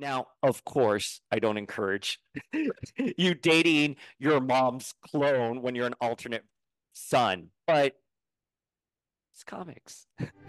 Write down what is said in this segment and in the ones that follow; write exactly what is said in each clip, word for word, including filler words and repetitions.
Now, of course, I don't encourage you dating your mom's clone when you're an alternate son, but it's comics.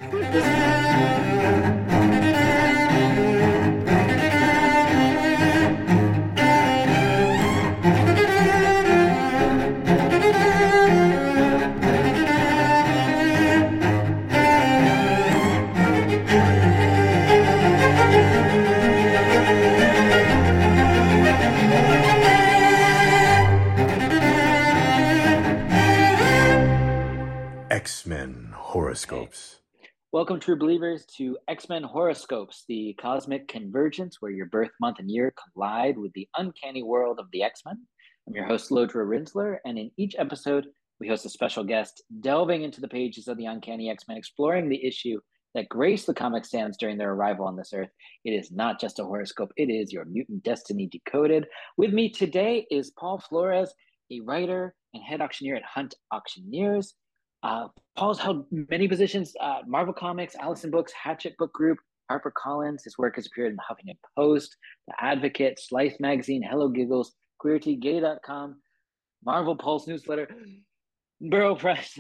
X-Men Horoscopes. Welcome, true believers, to X-Men Horoscopes, the cosmic convergence where your birth month and year collide with the uncanny world of the X-Men. I'm your host, Lodra Rinsler, and in each episode, we host a special guest delving into the pages of the uncanny X-Men, exploring the issue that graced the comic stands during their arrival on this earth. It is not just a horoscope, it is your mutant destiny decoded. With me today is Paul Flores, a writer and head auctioneer at Hunt Auctioneers. Uh, Paul's held many positions, uh, Marvel Comics, Allison Books, Hatchet Book Group, HarperCollins. His work has appeared in the Huffington Post, The Advocate, Slice Magazine, Hello Giggles, Queerty, Gay dot com, Marvel Pulse Newsletter, Borough Press,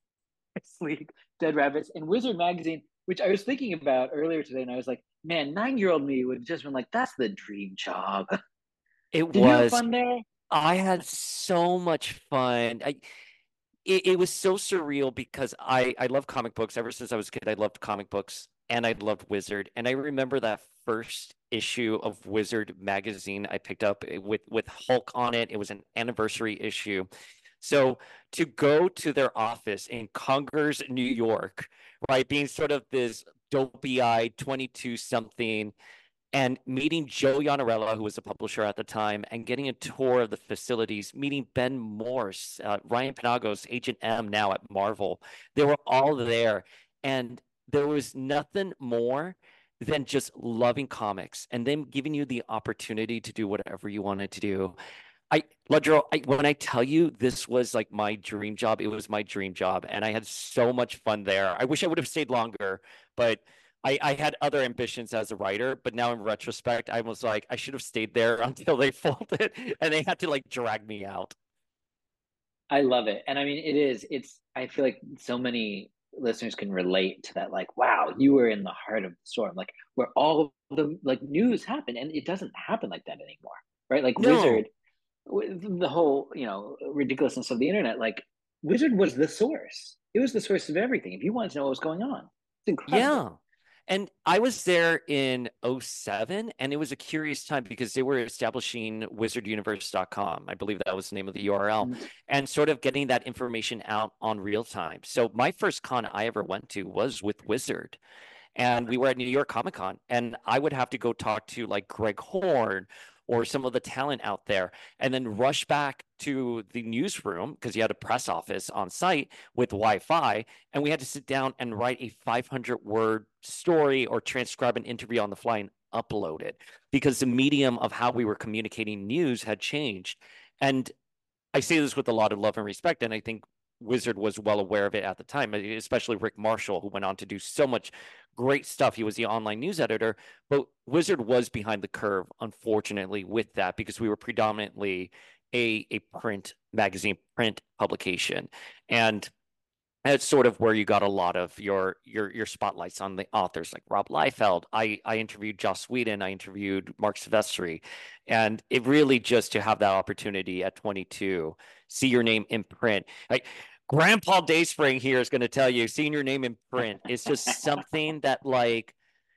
League, Dead Rabbits, and Wizard Magazine, which I was thinking about earlier today, and I was like, man, nine-year-old me would have just been like, that's the dream job. It Did you have was. fun there? I had so much fun. I it, it was so surreal because I I love comic books. Ever since I was a kid, I loved comic books and I loved Wizard. And I remember that first issue of Wizard magazine I picked up with with Hulk on it. It was an anniversary issue. So to go to their office in Congers, New York, right, being sort of this dopey-eyed twenty-two something and meeting Joe Yanarella, who was a publisher at the time, and getting a tour of the facilities, meeting Ben Morse, uh, Ryan Penagos, Agent M now at Marvel. They were all there. And there was nothing more than just loving comics and them giving you the opportunity to do whatever you wanted to do. I, Ledro, I, when I tell you this was like my dream job, it was my dream job. And I had so much fun there. I wish I would have stayed longer, but I, I had other ambitions as a writer, but now in retrospect, I was like, I should have stayed there until they folded and they had to like drag me out. I love it. And I mean, it is, it's, I feel like so many listeners can relate to that. Like, wow, you were in the heart of the storm, like where all the like news happened. And it doesn't happen like that anymore, right? Like No. Wizard, the whole, you know, ridiculousness of the internet, like Wizard was the source. It was the source of everything. If you wanted to know what was going on, it's incredible. Yeah. And I was there in oh seven, and it was a curious time because they were establishing wizard universe dot com. I believe that was the name of the U R L, Mm-hmm. and sort of getting that information out on real time. So my first con I ever went to was with Wizard. And we were at New York Comic Con, and I would have to go talk to like Greg Horn or some of the talent out there, and then rush back to the newsroom because you had a press office on site with Wi-Fi, and we had to sit down and write a five hundred word story or transcribe an interview on the fly and upload it because the medium of how we were communicating news had changed. And I say this with a lot of love and respect, and I think Wizard was well aware of it at the time, especially Rick Marshall, who went on to do so much great stuff. He was the online news editor, but Wizard was behind the curve, unfortunately, with that because we were predominantly a, a print magazine, print publication. And that's sort of where you got a lot of your your your spotlights on the authors like Rob Liefeld. I I interviewed Joss Whedon. I interviewed Mark Silvestri, and it really just to have that opportunity at twenty-two, see your name in print. I, Grandpa Dayspring here is going to tell you, seeing your name in print is just something that like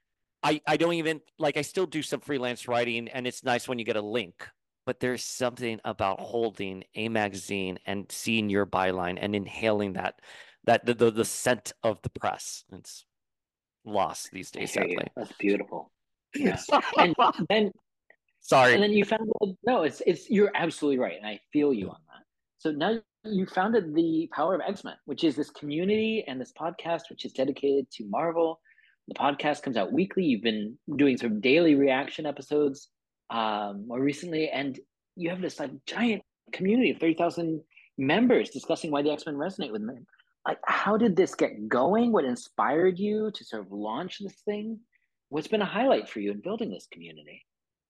I I don't even like. I still do some freelance writing, and it's nice when you get a link. But there's something about holding a magazine and seeing your byline and inhaling that that the, the the scent of the press. It's lost these days, sadly. That's beautiful. Yeah. And then sorry. And then you founded no, it's it's you're absolutely right, and I feel you on that. So now you founded the Power of X-Men, which is this community and this podcast, which is dedicated to Marvel. The podcast comes out weekly. You've been doing some daily reaction episodes um, more recently, and you have this like giant community of thirty thousand members discussing why the X-Men resonate with them. Like, how did this get going? What inspired you to sort of launch this thing? What's been a highlight for you in building this community?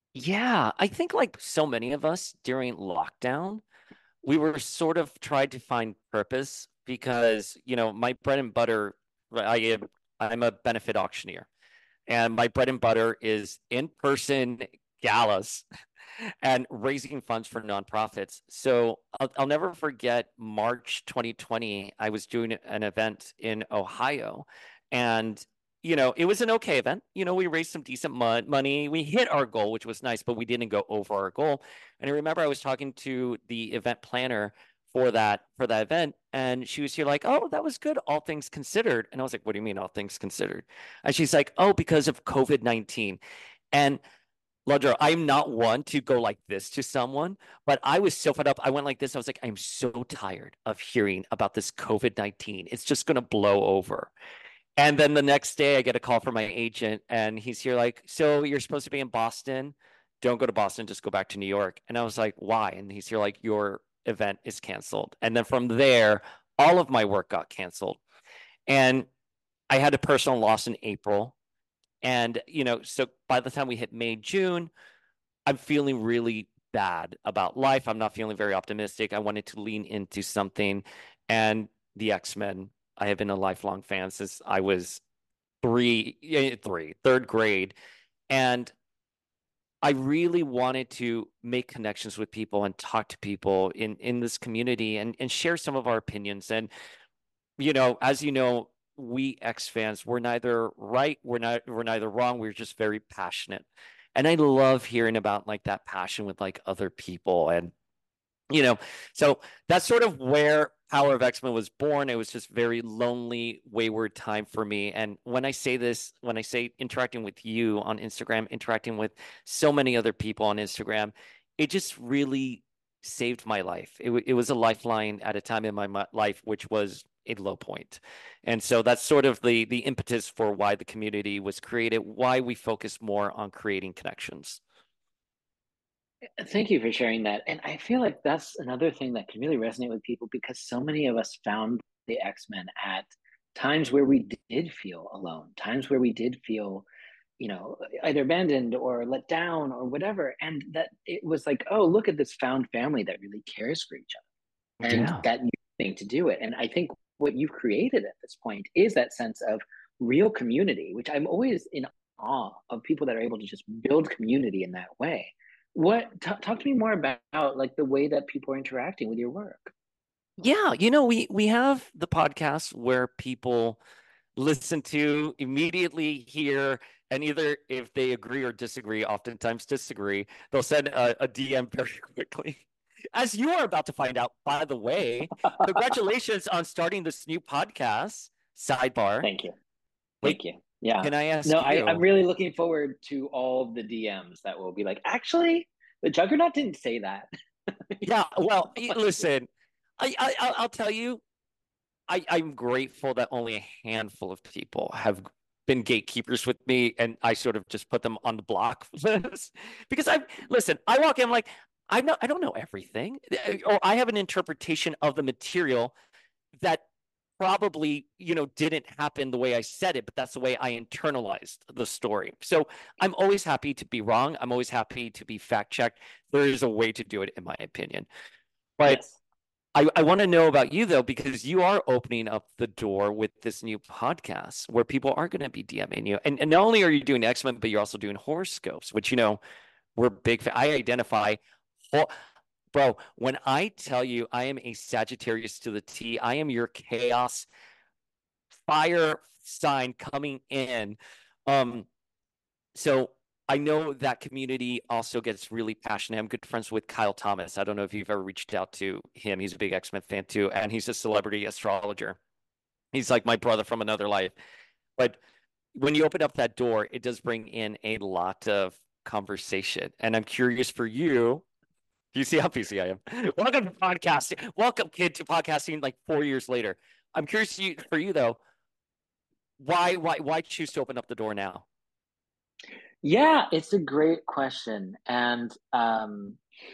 Yeah, I think like so many of us during lockdown, we were sort of tried to find purpose because, you know, my bread and butter, I am I'm a benefit auctioneer, and my bread and butter is in-person galas and raising funds for nonprofits. So I'll, I'll never forget March twenty twenty. I was doing an event in Ohio, and you know, it was an okay event. You know, we raised some decent mo- money. We hit our goal, which was nice, but we didn't go over our goal. And I remember I was talking to the event planner for that for that event, and she was here like, "Oh, that was good, all things considered." And I was like, "What do you mean, all things considered?" And she's like, "Oh, because of COVID nineteen." And Ledro, I'm not one to go like this to someone, but I was so fed up. I went like this. I was like, I'm so tired of hearing about this COVID nineteen. It's just going to blow over. And then the next day, I get a call from my agent, and he's here like, so you're supposed to be in Boston. Don't go to Boston, just go back to New York. And I was like, why? And he's here like, your event is canceled. And then from there, all of my work got canceled. And I had a personal loss in April. And, you know, so by the time we hit May, June, I'm feeling really bad about life. I'm not feeling very optimistic. I wanted to lean into something. And the X-Men, I have been a lifelong fan since I was three, eh, three, third grade. And I really wanted to make connections with people and talk to people in, in this community and, and share some of our opinions. And, you know, as you know, we X fans, we're neither right, we're not, we're neither wrong. We're just very passionate. And I love hearing about like that passion with like other people. And, you know, so that's sort of where Power of X-Men was born. It was just very lonely, wayward time for me. And when I say this, when I say interacting with you on Instagram, interacting with so many other people on Instagram, it just really saved my life. It, it was a lifeline at a time in my life, which was a low point. And so that's sort of the the impetus for why the community was created, why we focus more on creating connections. Thank you for sharing that. And I feel like that's another thing that can really resonate with people because so many of us found the X-Men at times where we did feel alone, times where we did feel, you know, either abandoned or let down or whatever. And that it was like, oh, look at this found family that really cares for each other and Yeah. that new thing to do it. And I think what you've created at this point is that sense of real community, which I'm always in awe of people that are able to just build community in that way. What t- talk to me more about like the way that people are interacting with your work. Yeah, you know, we we have the podcast where people listen to, immediately hear, and either if they agree or disagree, oftentimes disagree, they'll send a, a D M very quickly. As you are about to find out, by the way, congratulations on starting this new podcast, Sidebar. Thank you. Wait, Thank you. Yeah. can I No, ask I, I'm you? really looking forward to all the D Ms that will be like, actually, the Juggernaut didn't say that. Yeah, well, listen, I, I I'll I'll tell you, I, I'm grateful that only a handful of people have been gatekeepers with me, and I sort of just put them on the block list because I listen. I walk in I'm like I know I don't know everything, or I have an interpretation of the material that probably you know didn't happen the way I said it, but that's the way I internalized the story. So I'm always happy to be wrong. I'm always happy to be fact checked. There is a way to do it, in my opinion, but Yes. I, I want to know about you though, because you are opening up the door with this new podcast where people are going to be DMing you. And, and not only are you doing X-Men, but you're also doing horoscopes, which, you know, we're big. Fa- I identify, bro, when I tell you I am a Sagittarius to the T, I am your chaos fire sign coming in. Um, so I know that community also gets really passionate. I'm good friends with Kyle Thomas. I don't know if you've ever reached out to him. He's a big X-Men fan too, and he's a celebrity astrologer. He's like my brother from another life. But when you open up that door, it does bring in a lot of conversation. And I'm curious for you. Do you see how busy I am? Welcome to podcasting. Welcome, kid, to podcasting like four years later. I'm curious to you, for you though, why why why choose to open up the door now? Yeah, it's a great question. And um,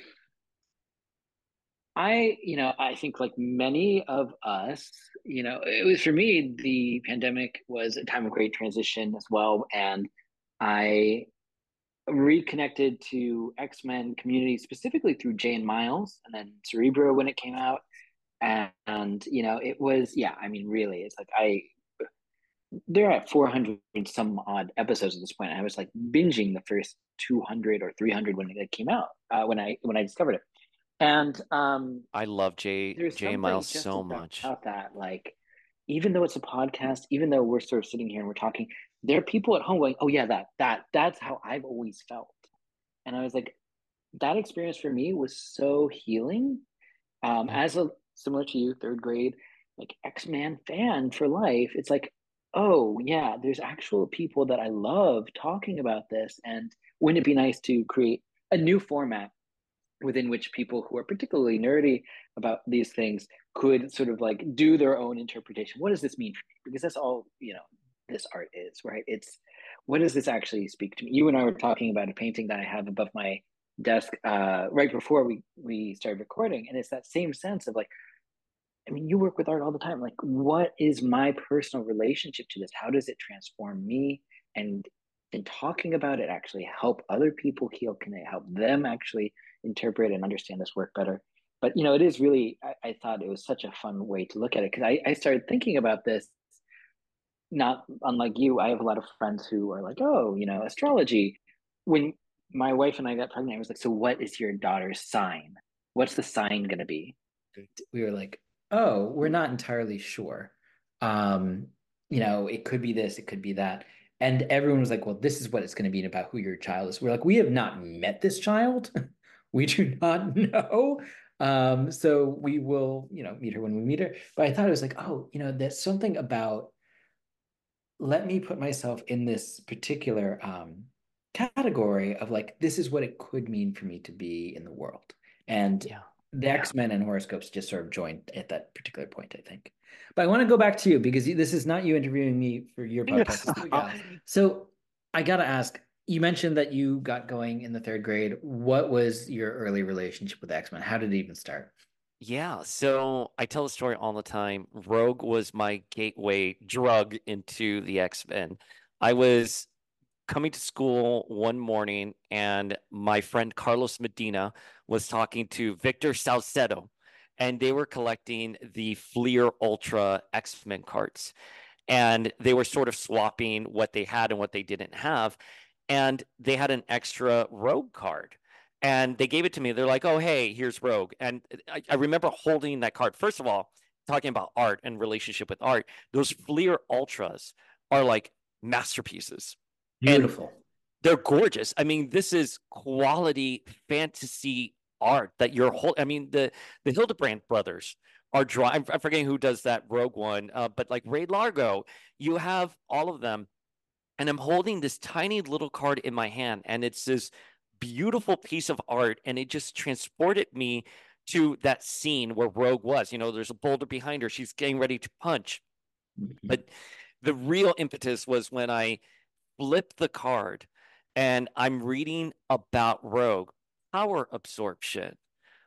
I, you know, I think like many of us, you know, it was for me, the pandemic was a time of great transition as well. And I reconnected to X-Men community specifically through Jane Miles and then Cerebro when it came out. And, and you know, it was, yeah, I mean, really, it's like I, they're at four hundred some odd episodes at this point. I was like binging the first two hundred or three hundred when it came out, uh, when I, when I discovered it. And um, I love Jay there's Jay something Miles just so about, much. about that, like, even though it's a podcast, even though we're sort of sitting here and we're talking, there are people at home going, oh yeah, that, that, that's how I've always felt. And I was like, that experience for me was so healing. Um, as a similar to you, third grade, like X-Men fan for life, it's like, oh yeah, there's actual people that I love talking about this. And wouldn't it be nice to create a new format within which people who are particularly nerdy about these things could sort of like do their own interpretation? What does this mean for me? Because that's all, you know, this art is, right? It's, what does this actually speak to me? You and I were talking about a painting that I have above my desk uh, right before we we started recording, and it's that same sense of like, I mean, you work with art all the time. Like, what is my personal relationship to this? How does it transform me? And in talking about it, actually help other people heal? Can it help them actually interpret and understand this work better? But you know, it is really. I, I thought it was such a fun way to look at it because I, I started thinking about this. Not unlike you, I have a lot of friends who are like, oh, you know, astrology. When my wife and I got pregnant, I was like, so what is your daughter's sign? What's the sign going to be? We were like, oh, we're not entirely sure. Um, you know, it could be this, it could be that. And everyone was like, well, this is what it's going to be about who your child is. We're like, we have not met this child. We do not know. Um, so we will, you know, meet her when we meet her. But I thought it was like, oh, you know, there's something about let me put myself in this particular um, category of like, this is what it could mean for me to be in the world. And Yeah. the X-Men and horoscopes just sort of joined at that particular point, I think. But I want to go back to you because this is not you interviewing me for your podcast. So I got to ask, you mentioned that you got going in the third grade. What was your early relationship with X-Men? How did it even start? Yeah, so I tell the story all the time. Rogue was my gateway drug into the X-Men. I was coming to school one morning, and my friend Carlos Medina was talking to Victor Salcedo, and they were collecting the Fleer Ultra X-Men cards. And they were sort of swapping what they had and what they didn't have. And they had an extra Rogue card. And they gave it to me. They're like, oh, hey, here's Rogue. And I, I remember holding that card. First of all, talking about art and relationship with art, those Fleer Ultras are like masterpieces. And Beautiful. they're gorgeous. I mean, this is quality fantasy art that you're holding. I mean, the the Hildebrand brothers are drawing. I'm, I'm forgetting who does that Rogue one, uh, but like Ray Largo, you have all of them, and I'm holding this tiny little card in my hand, and it's this beautiful piece of art, and it just transported me to that scene where Rogue was. You know, there's a boulder behind her; she's getting ready to punch. Mm-hmm. But the real impetus was when I flipped the card and I'm reading about Rogue, power absorption,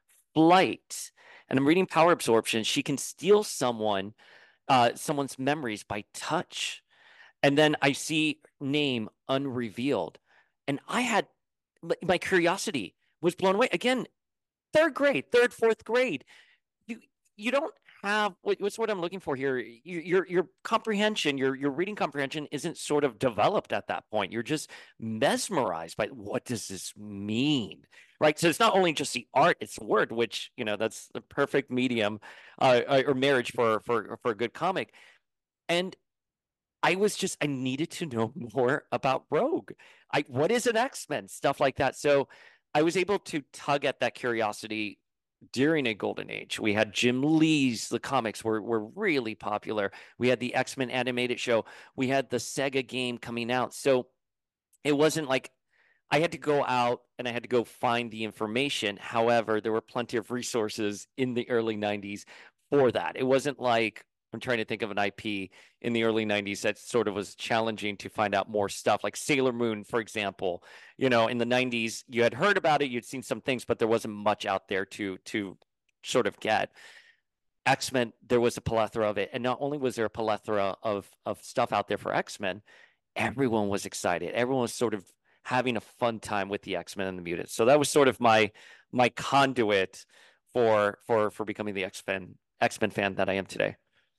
flight, and I'm reading power absorption. She can steal someone, uh, someone's memories by touch. And then I see name unrevealed. And I had my curiosity was blown away. Again, third grade, third, fourth grade. You you don't have what's what I'm looking for here. Your your comprehension, your your reading comprehension isn't sort of developed at that point. You're just mesmerized by what does this mean, right? So it's not only just the art; it's the word, which you know that's the perfect medium uh, or marriage for for for a good comic. And I was just I needed to know more about Rogue. I what is an X-Men stuff like that. So I was able to tug at that curiosity during a golden age. We had Jim Lee's the comics were were really popular. We had the X-Men animated show. We had the Sega game coming out. So it wasn't like I had to go out and I had to go find the information. However, there were plenty of resources in the early nineties for that. It wasn't like I'm trying to think of an I P in the early nineties that sort of was challenging to find out more stuff, like Sailor Moon, for example. You know, in the nineties, you had heard about it, you'd seen some things, but there wasn't much out there to to sort of get. X-Men, there was a plethora of it. And not only was there a plethora of of stuff out there for X-Men, everyone was excited. Everyone was sort of having a fun time with the X-Men and the mutants. So that was sort of my my conduit for for for becoming the X-Men X-Men fan that I am today.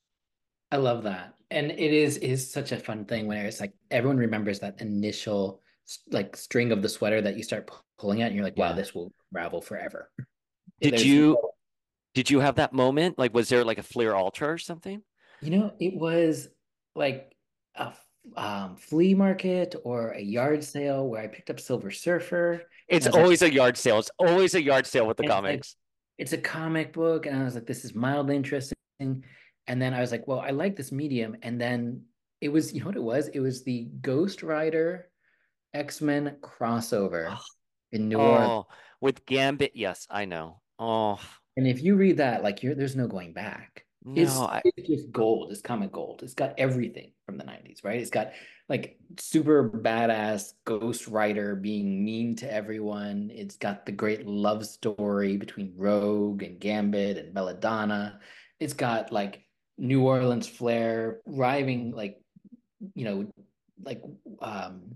I love that. And it is is such a fun thing where it's like everyone remembers that initial like string of the sweater that you start pu- pulling at and you're like, wow, Yeah. this will ravel forever. Did There's you no, did you have that moment? Like, was there like a Fleer Ultra or something? you know, it was like a f- um, flea market or a yard sale where I picked up Silver Surfer and It's I was like, always a yard sale. It's always a yard sale with the it's like comics. it's a comic book, and I was like, this is mildly interesting. And then I was like, well, I like this medium. And then it was, you know what it was? It was the Ghost Rider X-Men crossover in New Orleans. Oh, with Gambit. Yes, I know. Oh, And if you read that, like you're there's no going back. no, It's I it's just gold. It's comic gold. It's got everything from the nineties, right? It's got like super badass Ghost Rider being mean to everyone. It's got the great love story between Rogue and Gambit and Belladonna. It's got like New Orleans flair, rhyming like, you know, like um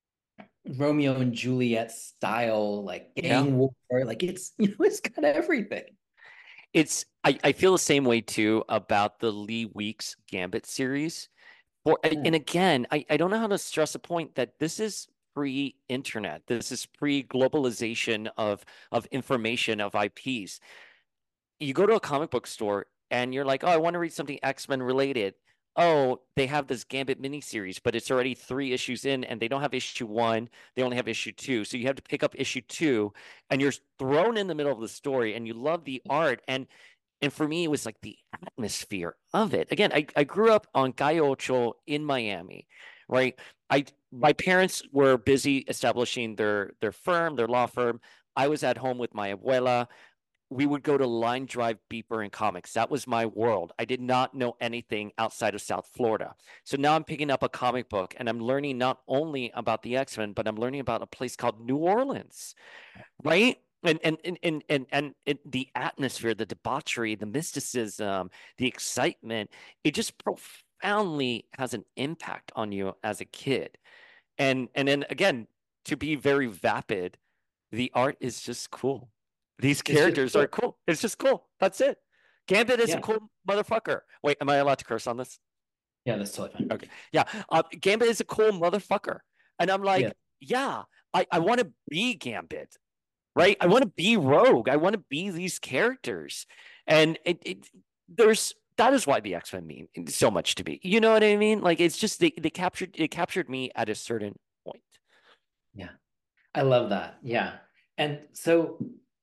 Romeo and Juliet style, like yeah. gang war. Like it's, you know, it's got everything. It's I, I feel the same way too about the Lee Weeks Gambit series. For Yeah. and again, I, I don't know how to stress a point that this is pre-internet. This is pre-globalization of of information of I Ps. You go to a comic book store and you're like, oh, I want to read something X-Men related. Oh, they have this Gambit miniseries, but it's already three issues in and they don't have issue one. They only have issue two. So you have to pick up issue two and you're thrown in the middle of the story and you love the art. And and for me, it was like the atmosphere of it. Again, I, I grew up on Calle Ocho in Miami, right? I my parents were busy establishing their their firm, their law firm. I was at home with my abuela. We would go to Line Drive Beeper and comics. That was my world. I did not know anything outside of South Florida. So now I'm picking up a comic book and I'm learning not only about the X-Men, but I'm learning about a place called New Orleans, right? And and and and and, and it, the atmosphere, the debauchery, the mysticism, the excitement, it just profoundly has an impact on you as a kid. And and then again, to be very vapid, the art is just cool. These It's just characters are cool. cool. It's just cool. That's it. Gambit is a Yeah. cool motherfucker. Wait, am I allowed to curse on this? Yeah, that's totally fine. Okay. Yeah. Uh, Gambit is a cool motherfucker. And I'm Yeah. like, yeah, I, I want to be Gambit, right? I want to be Rogue. I want to be these characters. And it, it there's that is why the X-Men mean so much to me. You know what I mean? Like it's just they, they captured it captured me at a certain point. Yeah. I love that. Yeah. And so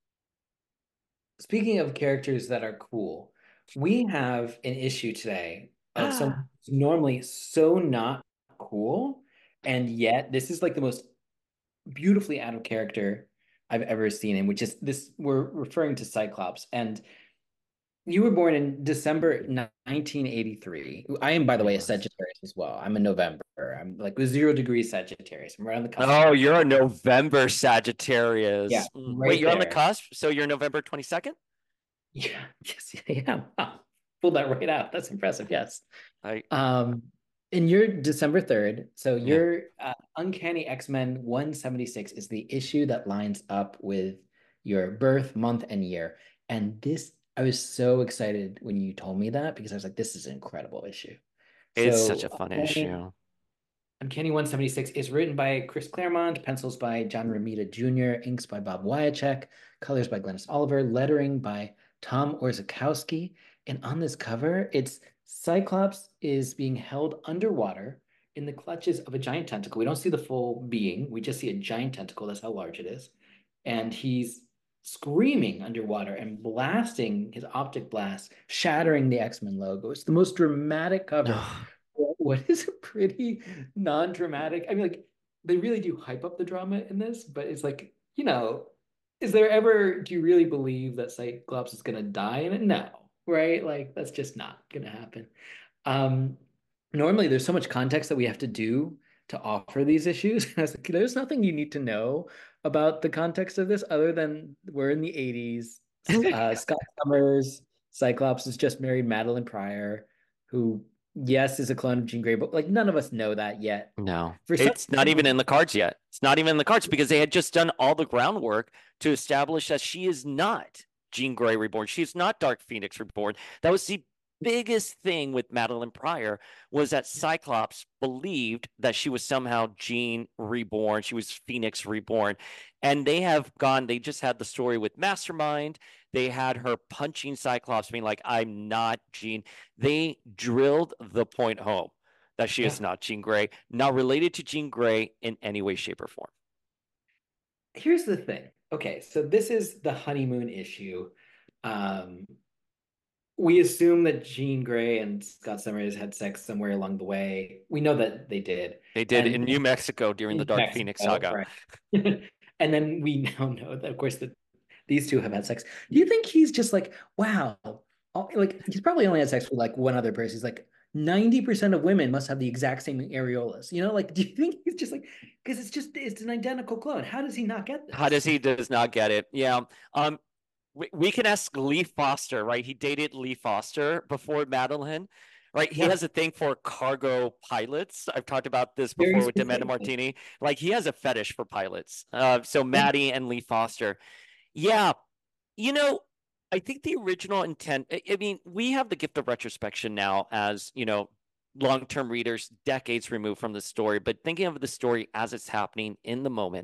speaking of characters that are cool, we have an issue today of someone who's normally so not cool, and yet this is like the most beautifully out of character I've ever seen him, which is this we're referring to Cyclops. And you were born in December nineteen eighty-three. I am, by the way, a Yes. Sagittarius as well. I'm a November. I'm like a zero degree Sagittarius. I'm right on the cusp. Oh, you're a November Yeah, Sagittarius. Mm, wait, right you're on the there. cusp? So you're November twenty-second? Yeah, yes, I am. Wow. Pulled that right out. That's impressive. Yes. I Um, and you're December third. So yeah. your uh, Uncanny X-Men one seventy-six is the issue that lines up with your birth month and year. And this, I was so excited when you told me that because I was like, this is an incredible issue. It's such a So fun Uncanny, issue. Uncanny one seventy-six is written by Chris Claremont, pencils by John Romita Junior, inks by Bob Wiacek, colors by Glennis Oliver, lettering by Tom Orzechowski. And on this cover, it's Cyclops is being held underwater in the clutches of a giant tentacle. We don't see the full being. We just see a giant tentacle. That's how large it is. And he's screaming underwater and blasting his optic blast, shattering the X-Men logo. It's the most dramatic cover. What is a pretty non-dramatic? I mean, like they really do hype up the drama in this, but it's like, you know, is there ever, do you really believe that Cyclops is gonna die in it? No, right? Like that's just not gonna happen. Um, normally there's so much context that we have to do to offer these issues. And I was like, there's nothing you need to know about the context of this other than we're in the eighties. Uh, Scott Summers, Cyclops has just married Madeline Pryor, who yes, is a clone of Jean Grey, but like none of us know that yet. No, For some it's not even reason, in the cards yet. It's not even in the cards because they had just done all the groundwork to establish that she is not Jean Grey reborn. She is not Dark Phoenix reborn. That was the biggest thing with Madeline Pryor, was that Cyclops believed that she was somehow Jean reborn. She was Phoenix reborn. And they have gone, they just had the story with Mastermind. They had her punching Cyclops, being like, I'm not Jean. They drilled the point home that she yeah. is not Jean Grey, not related to Jean Grey in any way, shape, or form. Here's the thing. Okay, so this is the honeymoon issue. Um, we assume that Jean Grey and Scott Summers had sex somewhere along the way. We know that they did. They did And in New Mexico during the in Dark Mexico, Phoenix saga. right. And then we now know that, of course, that these two have had sex. Do you think he's just like, wow, all- like he's probably only had sex with like one other person. He's like, ninety percent of women must have the exact same areolas. You know, like, do you think he's just like, because it's just, it's an identical clone. How does he not get this? How does he does not get it? Yeah. Um, we, we can ask Lee Foster, right? He dated Lee Foster before Madeline, right? He Yeah. has a thing for cargo pilots. I've talked about this Very before with Amanda specifically. Martini. Like he has a fetish for pilots. Uh, so Maddie and Lee Foster. Yeah. You know, I think the original intent, I, I mean, we have the gift of retrospection now as, you know, long-term readers, decades removed from the story, but thinking of the story as it's happening in the moment,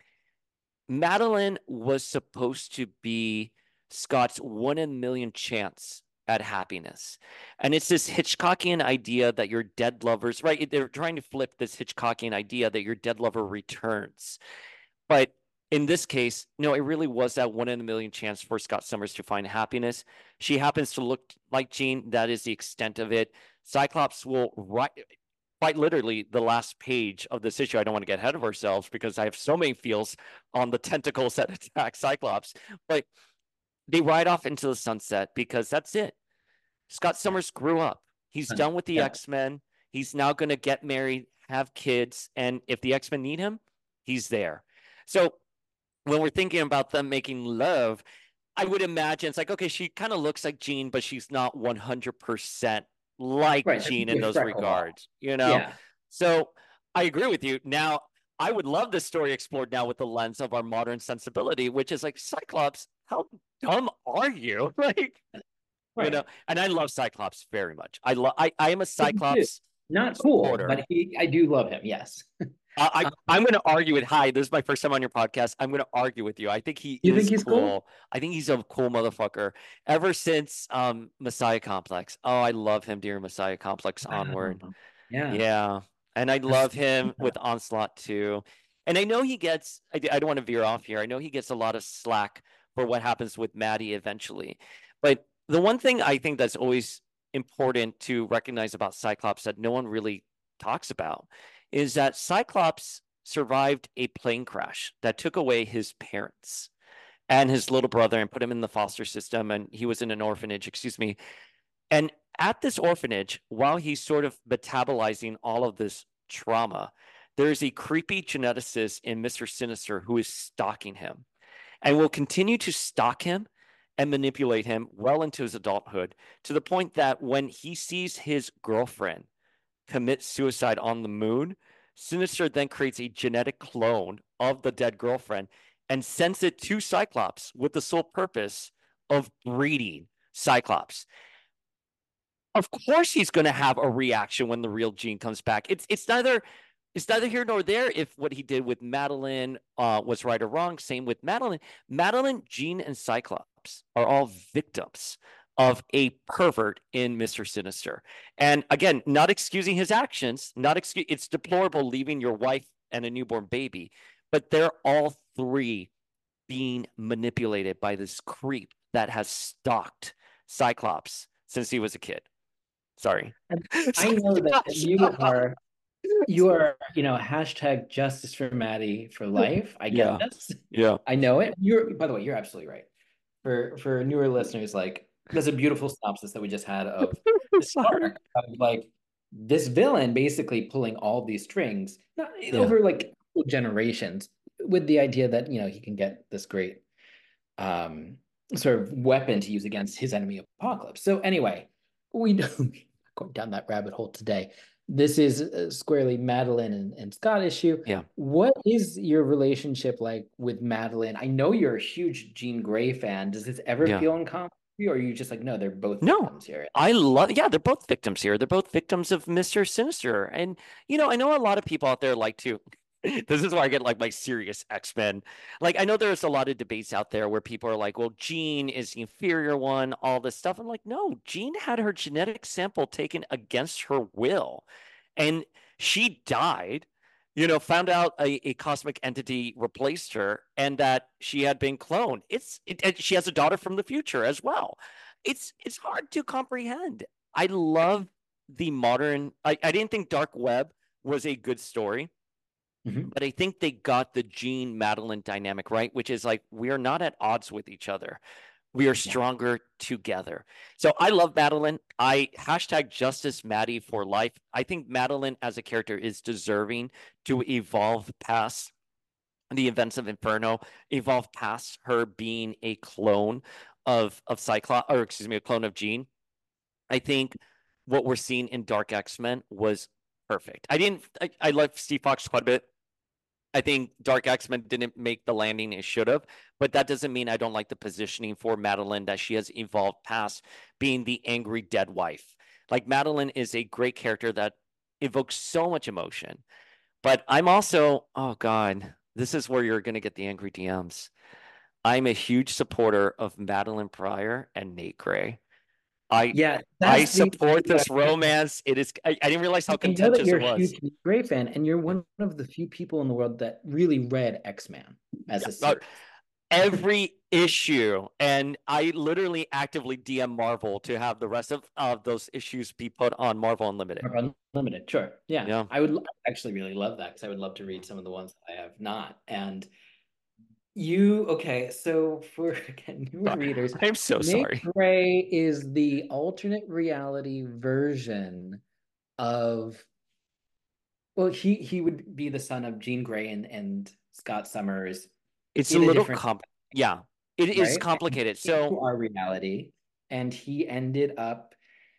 Madeline was supposed to be Scott's one in a million chance at happiness. And it's this Hitchcockian idea that your dead lovers, right? They're trying to flip this Hitchcockian idea that your dead lover returns. But in this case, no, it really was that one in a million chance for Scott Summers to find happiness. She happens to look like Jean. That is the extent of it. Cyclops will write, quite literally, the last page of this issue. I don't want to get ahead of ourselves because I have so many feels on the tentacles that attack Cyclops. But they ride off into the sunset because that's it. Scott Summers grew up. He's done with the Yeah. X-Men. He's now going to get married, have kids, and if the X-Men need him, he's there. So when we're thinking about them making love, I would imagine it's like, okay, she kind of looks like Jean, but she's not one hundred percent like Right. Jean in those Freckle off. regards, you know? Yeah. So I agree with you. Now, I would love this story explored now with the lens of our modern sensibility, which is like, Cyclops, how dumb are you? Like, Right. you know, and I love Cyclops very much. I love, I, I am a Cyclops Not cool, supporter. but he, I do love him. Yes. Uh, I, Um, I'm going to argue it. Hi, this is my first time on your podcast. I'm going to argue with you. I think he You is think he's cool. cool? I think he's a cool motherfucker. Ever since um Messiah Complex. Oh, I love him during Messiah Complex onward. Wow. Yeah. Yeah. And I love him with Onslaught too. And I know he gets, I, I don't want to veer off here. I know he gets a lot of slack for what happens with Maddie eventually. But the one thing I think that's always important to recognize about Cyclops that no one really talks about is that Cyclops survived a plane crash that took away his parents and his little brother and put him in the foster system. And he was in an orphanage, excuse me. And at this orphanage, while he's sort of metabolizing all of this trauma, there's a creepy geneticist in Mister Sinister who is stalking him and will continue to stalk him and manipulate him well into his adulthood, to the point that when he sees his girlfriend commit suicide on the moon, Sinister then creates a genetic clone of the dead girlfriend and sends it to Cyclops with the sole purpose of breeding Cyclops. Of course he's going to have a reaction when the real Jean comes back. It's it's neither it's neither here nor there if what he did with Madeline uh, was right or wrong. Same with Madeline. Madeline, Jean, and Cyclops are all victims of a pervert in Mister Sinister. And again, not excusing his actions, not excuse it's deplorable leaving your wife and a newborn baby, but they're all three being manipulated by this creep that has stalked Cyclops since he was a kid. Sorry. I know that you are you are, you know, hashtag justice for Maddie for life. I get Yeah. this. Yeah. I know it. You're, by the way, you're absolutely right. For for newer listeners, like there's a beautiful synopsis that we just had of this Sorry. arc of like this villain basically pulling all these strings not, Yeah. over like generations with the idea that, you know, he can get this great um sort of weapon to use against his enemy Apocalypse. So anyway, we know going down that rabbit hole today. This is uh, squarely Madeline and, and Scott issue. Yeah. What is your relationship like with Madeline? I know you're a huge Jean Grey fan. Does this ever Yeah. feel uncommon for you, or are you just like, no, they're both No. victims here? I love, yeah, they're both victims here. They're both victims of Mister Sinister. And, you know, I know a lot of people out there like to, this is where I get like my serious X-Men. Like, I know there's a lot of debates out there where people are like, well, Jean is the inferior one, all this stuff. I'm like, no, Jean had her genetic sample taken against her will. And she died, you know, found out a, a cosmic entity replaced her and that she had been cloned. It's, it, and she has a daughter from the future as well. It's, it's hard to comprehend. I love the modern, I, I didn't think Dark Web was a good story. Mm-hmm. But I think they got the Jean Madeline dynamic right, which is like, we are not at odds with each other. We are stronger yeah. together. So I love Madeline. I hashtag justice Maddie for life. I think Madeline as a character is deserving to evolve past the events of Inferno, evolve past her being a clone of, of Cyclops, or excuse me, a clone of Jean. I think what we're seeing in Dark X-Men was perfect. I didn't, I, I love Steve Fox quite a bit. I think Dark X-Men didn't make the landing it should have, but that doesn't mean I don't like the positioning for Madeline, that she has evolved past being the angry dead wife. Like, Madeline is a great character that evokes so much emotion. But I'm also, oh God, this is where you're going to get the angry D Ms. I'm a huge supporter of Madeline Pryor and Nate Gray. I yeah, I support the, this romance. It is. I, I didn't realize how I contentious you're it was. A huge Grey fan, and you're one of the few people in the world that really read X-Men as yeah, a series. Every issue, and I literally actively D M Marvel to have the rest of, of those issues be put on Marvel Unlimited. Marvel Unlimited, sure, yeah. yeah. I would actually really love that because I would love to read some of the ones that I have not. And you okay? So for again, newer readers, I'm so Nick sorry. Gray is the alternate reality version of. Well, he he would be the son of Jean Grey and, and Scott Summers. It's a little comp. Yeah, it right? is complicated. So our reality, and he ended up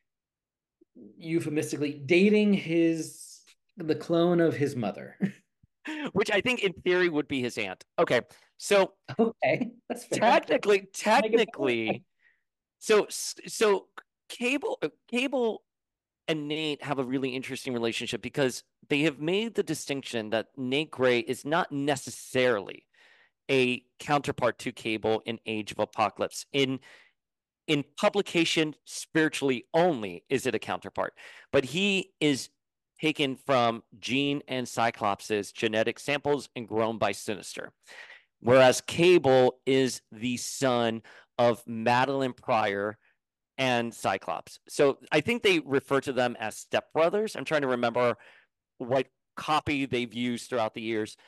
euphemistically dating his the clone of his mother. Which I think in theory would be his aunt. Okay. So okay, that's fair. technically, technically, so so Cable Cable and Nate have a really interesting relationship because they have made the distinction that Nate Gray is not necessarily a counterpart to Cable in Age of Apocalypse. In in publication, spiritually only is it a counterpart, but he is taken from Jean and Cyclops' genetic samples and grown by Sinister. Whereas Cable is the son of Madeline Pryor and Cyclops. So I think they refer to them as stepbrothers. I'm trying to remember what copy they've used throughout the years.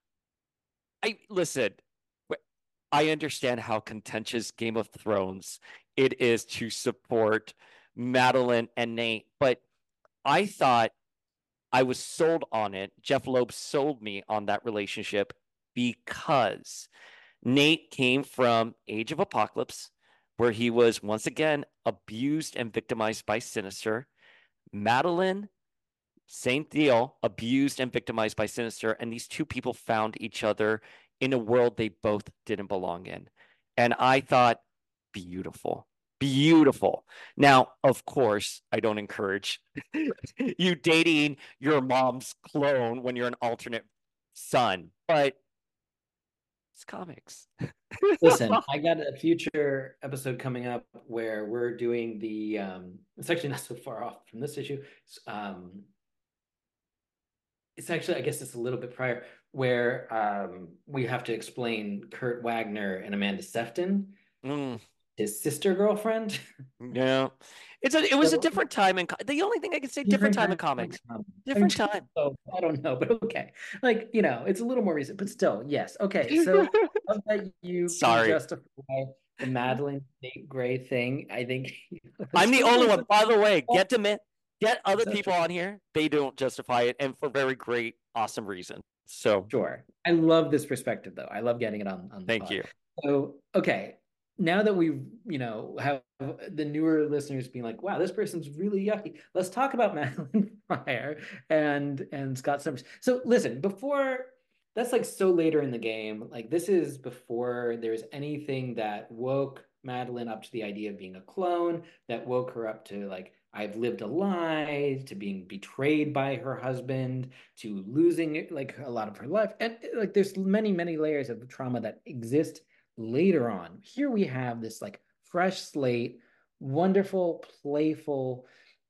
I listen, I understand how contentious Game of Thrones it is to support Madeline and Nate, but I thought I was sold on it. Jeff Loeb sold me on that relationship because Nate came from Age of Apocalypse, where he was once again abused and victimized by Sinister. Madeline, same deal, abused and victimized by Sinister. And these two people found each other in a world they both didn't belong in. And I thought, beautiful. Beautiful. Now, of course, I don't encourage you dating your mom's clone when you're an alternate son, but it's comics. Listen, I got a future episode coming up where we're doing the, um, it's actually not so far off from this issue. Um, it's actually, I guess it's a little bit prior, where um, we have to explain Kurt Wagner and Amanda Sefton. Mm. His sister girlfriend. Yeah, it's a. It was so, a different time, and the only thing I can say, different, different time in comics, time. different I mean, time. So, I don't know, but okay, like you know, it's a little more recent, but still, yes. Okay, so that you Sorry. can justify the Madeline Nate Gray thing. I think I'm the only one. By the way, get to me, get other people on here. They don't justify it, and for very great, awesome reasons. So sure, I love this perspective, though. I love getting it on. on the Thank pod. you. So okay. now that we, you know, have the newer listeners being like, wow, this person's really yucky. Let's talk about Madeline Pryor and and Scott Summers. So listen, before that's like so later in the game. Like this is before there's anything that woke Madeline up to the idea of being a clone, that woke her up to like, I've lived a lie, to being betrayed by her husband, to losing like a lot of her life. And like there's many, many layers of trauma that exist later on. Here we have this like fresh slate, wonderful, playful,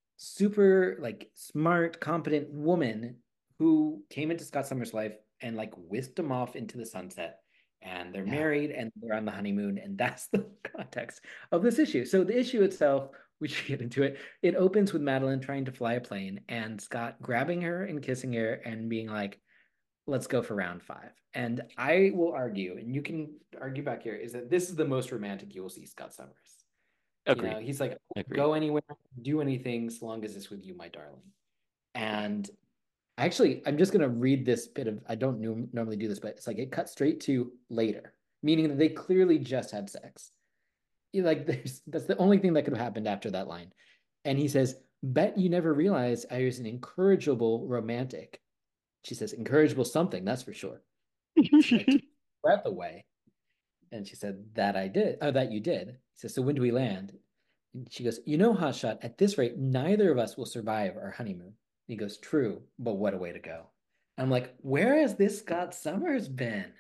super like smart, competent woman who came into Scott Summers' life and like whisked him off into the sunset. And they're Yeah. married and they're on the honeymoon. And that's the context of this issue. So the issue itself, we should get into it. It opens with Madeline trying to fly a plane and Scott grabbing her and kissing her and being like, let's go for round five. And I will argue, and you can argue back here, is that this is the most romantic you will see Scott Summers. Agreed. You know, he's like, Agreed. go anywhere, do anything, so long as it's with you, my darling. And actually, I'm just going to read this bit of, I don't n- normally do this, but it's like it cuts straight to later, meaning that they clearly just had sex. You like, there's, that's the only thing that could have happened after that line. And he says, bet you never realized I was an incorrigible romantic. She says, incorrigible something, that's for sure. Like, breath away. And she said, that I did. Oh, that you did. He says, so when do we land? And she goes, you know, Hotshot, at this rate, neither of us will survive our honeymoon. And he goes, true, but what a way to go. And I'm like, where has this Scott Summers been?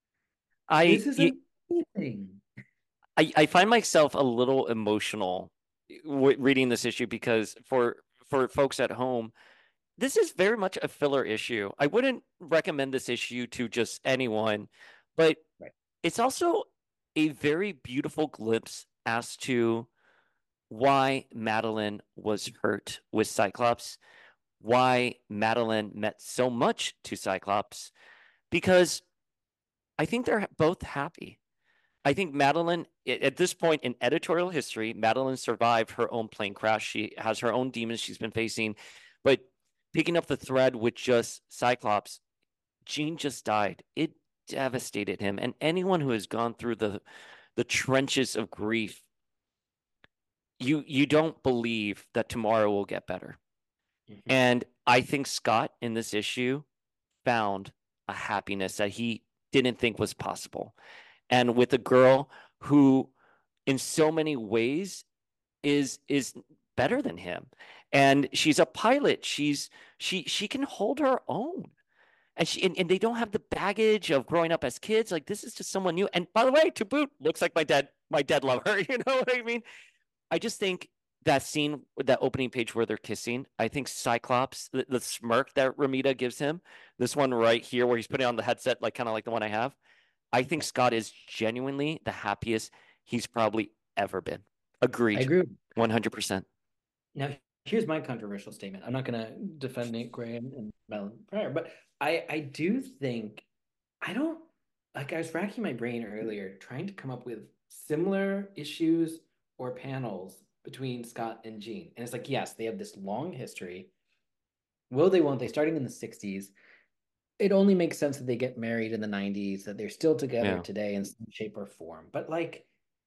I, This is y- amazing. I, I find myself a little emotional w- reading this issue because for for folks at home, this is very much a filler issue. I wouldn't recommend this issue to just anyone, but Right. it's also a very beautiful glimpse as to why Madeline was hurt with Cyclops, why Madeline meant so much to Cyclops, because I think they're both happy. I think Madeline, at this point in editorial history, Madeline survived her own plane crash. She has her own demons she's been facing. But picking up the thread with just Cyclops, Jean just died. It devastated him. And anyone who has gone through the the trenches of grief, you you don't believe that tomorrow will get better. Mhm. And I think Scott in this issue found a happiness that he didn't think was possible. And with a girl who in so many ways is is better than him. And she's a pilot. She's she she can hold her own. And she and, and they don't have the baggage of growing up as kids. Like this is just someone new. And by the way, to boot, looks like my dad, my dad lover. You know what I mean? I just think that scene, that opening page where they're kissing, I think Cyclops, the, the smirk that Ramita gives him, this one right here where he's putting on the headset, like kind of like the one I have. I think Scott is genuinely the happiest he's probably ever been. Agreed. I agree. one hundred percent. Now, here's my controversial statement. I'm not going to defend Nate Graham and Madeline Pryor, but I, I do think, I don't, like I was racking my brain earlier trying to come up with similar issues or panels between Scott and Jean. And it's like, yes, they have this long history. Will they, won't they? Starting in the sixties. It only makes sense that they get married in the nineties, that they're still together Yeah. today in some shape or form. But like,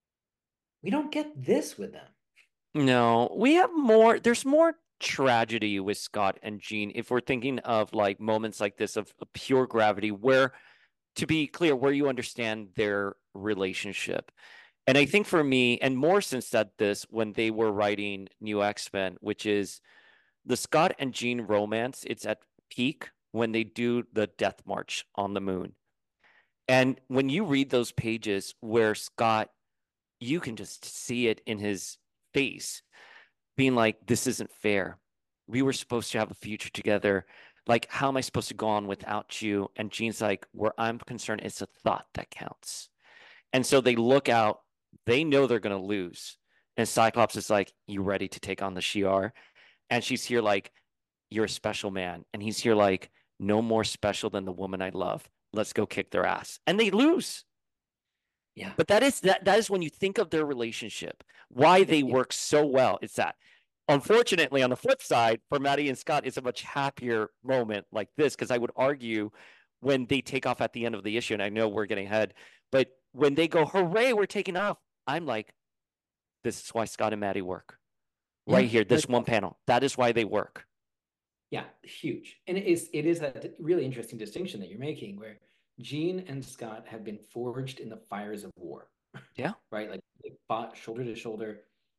we don't get this with them. No, we have more. There's more tragedy with Scott and Jean if we're thinking of like moments like this of, of pure gravity, where, to be clear, where you understand their relationship. And I think for me, and Morrison said this when they were writing New X-Men, which is the Scott and Jean romance, it's at peak when they do the death march on the moon. And when you read those pages where Scott, you can just see it in his face, being like, this isn't fair. We were supposed to have a future together. Like, how am I supposed to go on without you? And Jean's like, where I'm concerned, it's a thought that counts. And so they look out, they know they're going to lose. And Cyclops is like, you ready to take on the Shi'ar? And she's here like, you're a special man. And he's here like, no more special than the woman I love. Let's go kick their ass. And they lose. Yeah. But that is that that is when you think of their relationship, why they Yeah. work so well. It's that. Unfortunately, on the flip side, for Maddie and Scott, it's a much happier moment like this, because I would argue when they take off at the end of the issue, and I know we're getting ahead, but when they go, hooray, we're taking off, I'm like, this is why Scott and Maddie work. Yeah, Right here, this one panel. That is why they work. Yeah, huge. And it is it is that really interesting distinction that you're making where Jean and Scott have been forged in the fires of war. Yeah. Right? Like they fought shoulder to shoulder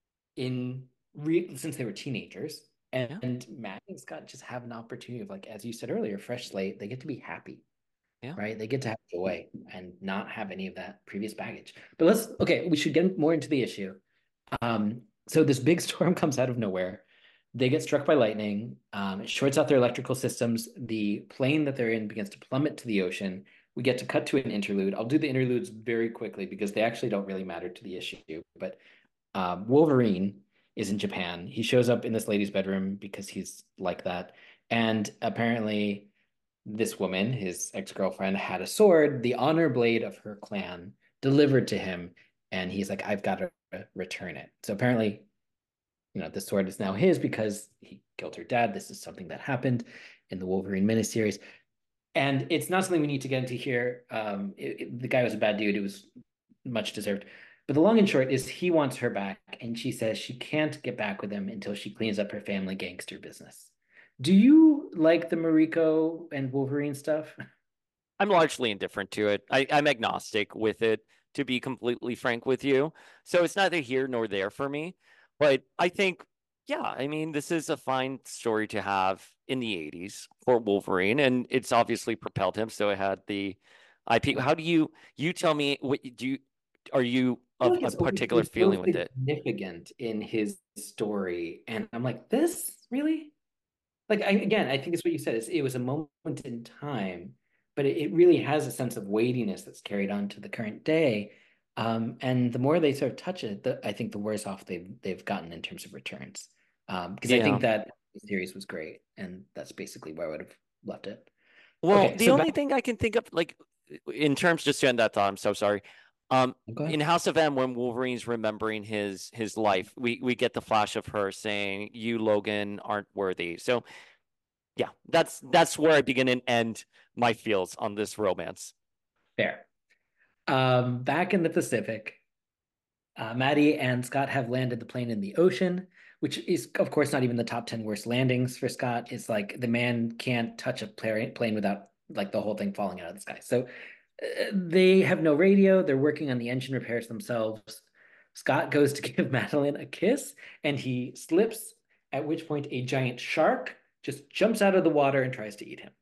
in re since they were teenagers. And, Yeah. and Matt and Scott just have an opportunity of, like, as you said earlier, fresh slate. They get to be happy. Yeah. Right? They get to have joy and not have any of that previous baggage. But let's okay, we should get more into the issue. Um, so this big storm comes out of nowhere. They get struck by lightning. Um, it shorts out their electrical systems. The plane that they're in begins to plummet to the ocean. We get to cut to an interlude. I'll do the interludes very quickly because they actually don't really matter to the issue. But um, Wolverine is in Japan. He shows up in this lady's bedroom because he's like that. And apparently, this woman, his ex-girlfriend, had a sword, the honor blade of her clan, delivered to him. And he's like, I've got to return it. So apparently, you know, the sword is now his because he killed her dad. This is something that happened in the Wolverine miniseries. And it's not something we need to get into here. Um, it, it, the guy was a bad dude. It was much deserved. But the long and short is he wants her back, and she says she can't get back with him until she cleans up her family gangster business. Do you like the Mariko and Wolverine stuff? I'm largely indifferent to it. I, I'm agnostic with it, to be completely frank with you. So it's neither here nor there for me. But I think, yeah, I mean, this is a fine story to have in the eighties for Wolverine, and it's obviously propelled him. So it had the I P. How do you you tell me what do you are you I feel of like a it's always particular been so feeling with it? significant in his story, and I'm like, this really? Like, I, again, I think it's what you said. It's, it was a moment in time, but it, it really has a sense of weightiness that's carried on to the current day. Um, and the more they sort of touch it, the, I think the worse off they've they've gotten in terms of returns. Um, because I Yeah. think that the series was great, and that's basically where I would have left it. Well, Okay, the so back. only thing I can think of, like, in terms, just to end that thought, I'm so sorry. Um, Go in ahead. House of M, when Wolverine's remembering his his life, we we get the flash of her saying, "You, Logan, aren't worthy." So, yeah, that's that's where I begin and end my feels on this romance. Fair. Um, back in the Pacific, Uh, Maddie and Scott have landed the plane in the ocean, which is, of course, not even the top ten worst landings for Scott. It's like the man can't touch a plane without like the whole thing falling out of the sky. So uh, they have no radio. They're working on the engine repairs themselves. Scott goes to give Madeline a kiss and he slips, at which point a giant shark just jumps out of the water and tries to eat him.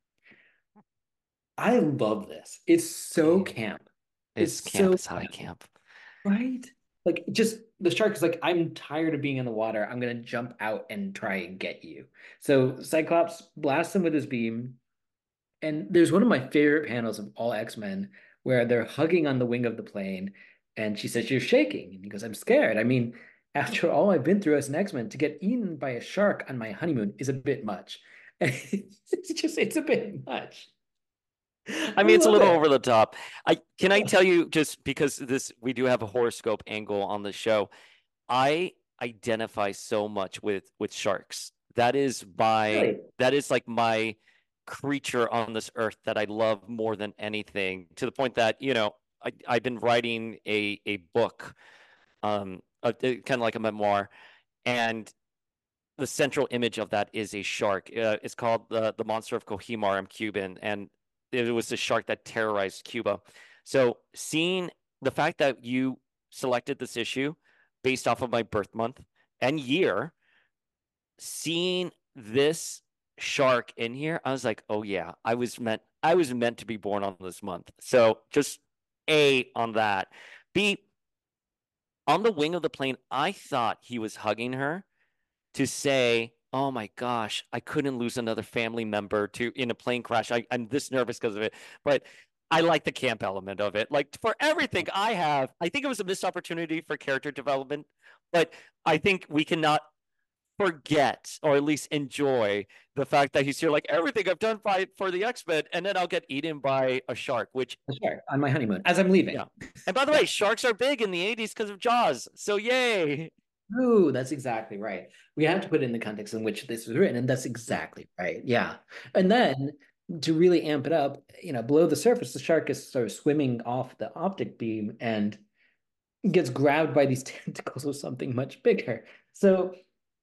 I love this. It's so camp. It's It's camp, so it's high camp. Right? Like, just the shark is like, I'm tired of being in the water. I'm gonna jump out and try and get you. So Cyclops blasts him with his beam. And there's one of my favorite panels of all X-Men where they're hugging on the wing of the plane, and she says, "You're shaking." And he goes, "I'm scared. I mean, after all I've been through as an X-Men, to get eaten by a shark on my honeymoon is a bit much." It's just, it's a bit much. I mean, I it's a love little it. over the top. I can I tell you, just because this we do have a horoscope angle on the show. I identify so much with with sharks. That is my Really? that is like my creature on this earth that I love more than anything, to the point that, you know, I I've been writing a a book, um, uh, kind of like a memoir, and the central image of that is a shark. Uh, it's called the the Monster of Kohimar. I'm Cuban, and it was the shark that terrorized Cuba. So seeing the fact that you selected this issue based off of my birth month and year, seeing this shark in here, I was like, oh yeah, I was meant I was meant to be born on this month. So just A on that. B, on the wing of the plane, I thought he was hugging her to say, "Oh my gosh, I couldn't lose another family member to in a plane crash. I, I'm this nervous because of it." But I like the camp element of it. Like, for everything I have, I think it was a missed opportunity for character development. But I think we cannot forget, or at least enjoy, the fact that he's here. Like, everything I've done by, for the X-Men, and then I'll get eaten by a shark. Which, Sure, on my honeymoon as I'm leaving. yeah. And by the way, Yeah. sharks are big in the eighties because of Jaws. So yay. Oh, that's exactly right. We have to put it in the context in which this was written, and that's exactly right. Yeah. And then to really amp it up, you know, below the surface, the shark is sort of swimming off the optic beam, and gets grabbed by these tentacles of something much bigger. So